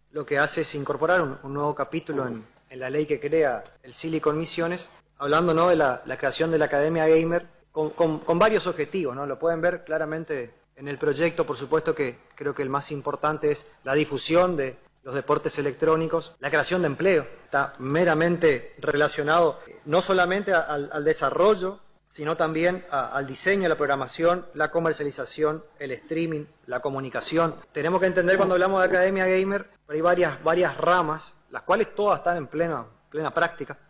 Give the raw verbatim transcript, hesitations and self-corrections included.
lo que hace es incorporar un, un nuevo capítulo en, en la ley que crea el Silicon Misiones, hablando, ¿no?, de la, la creación de la Academia Gamer con, con, con varios objetivos, ¿no? Lo pueden ver claramente en el proyecto. Por supuesto que creo que el más importante es la difusión de los deportes electrónicos, la creación de empleo. Está meramente relacionado no solamente al, al desarrollo, sino también a, al diseño, la programación, la comercialización, el streaming, la comunicación. Tenemos que entender, cuando hablamos de Academia Gamer, hay varias, varias ramas, las cuales todas están en plena, plena práctica.